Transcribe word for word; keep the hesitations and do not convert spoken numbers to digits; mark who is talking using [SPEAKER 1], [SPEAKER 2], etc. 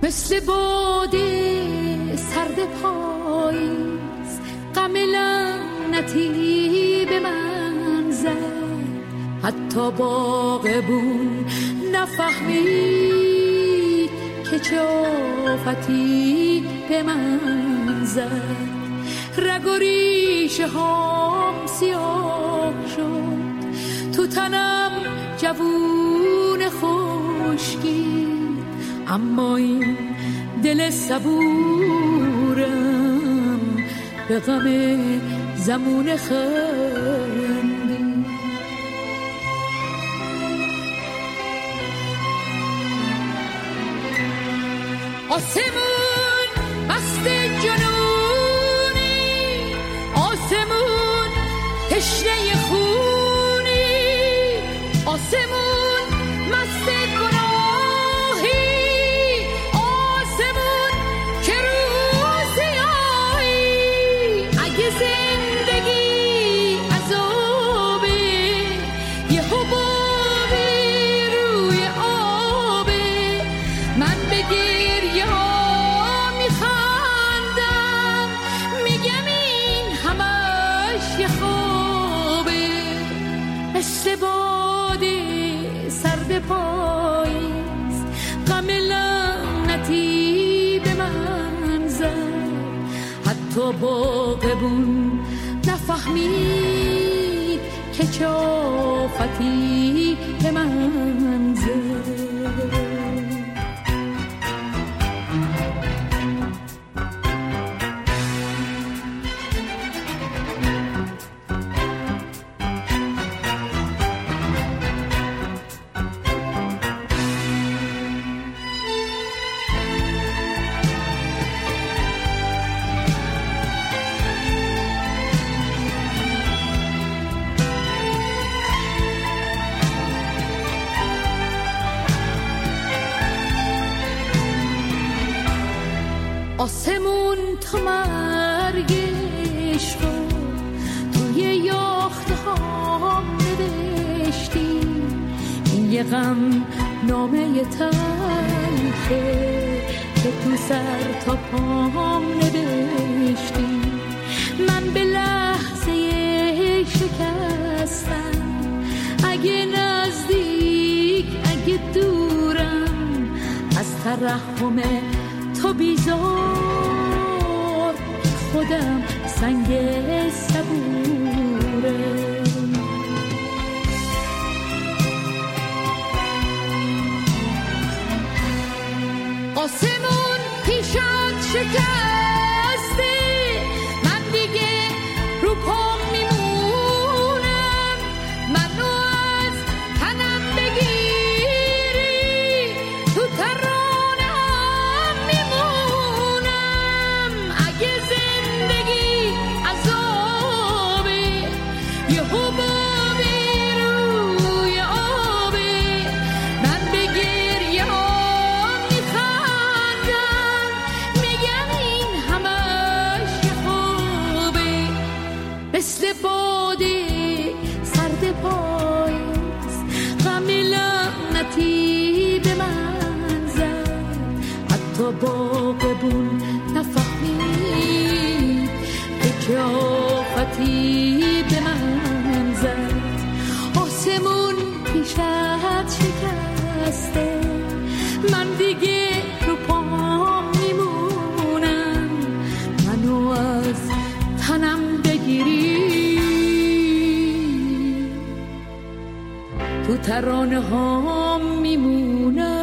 [SPEAKER 1] مثل باده سرد پاییز غم لعنتی به من زد، حتی باغبون نفهمید که چه آفتی به من زد. رگ و ریشه هام سیاه شد، تو تنم جوون خشکی، اما این دل صبورم به غم زمون خندی. آسمون مست جنونی، آسمون تشنه خونی، آسمون مست گناهی، آسمون که روزی آیی. اگه زندگی عذابه، یه حبابی روی آبه، من بگیر مثل باده سرد پاییز غم لعنتی به من زد، حتی باغبون نفهمید که چه آفتی به من زد. آسمون تا مرگش رو توی یاخته هام نوشتی، این یه غم نامه تلخه که تو سر تا پام نوشتی. من به لحظه شکستم، اگه نزدیک اگه دورم، از ترحم تو بیزار خودم سنگ صبوره. آسمون پیشت شکسته، من دیگه رو پام میمونم، منو از تنم بگیری تو ترانم میمونم. اگه زندگی عذابه، یه حبابی روی آبه، من به گریه ها میخندم، میگم این همش یه خوبه. مثل باده سرد پاییز غم لعنتی به من زد، حتی باغبون نفهمید که چه آفتی به من زد. آسمون پیشت شکسته، من دیگه رو پام میمونم، منو از تنم بگیری تو ترانه ها میمونم.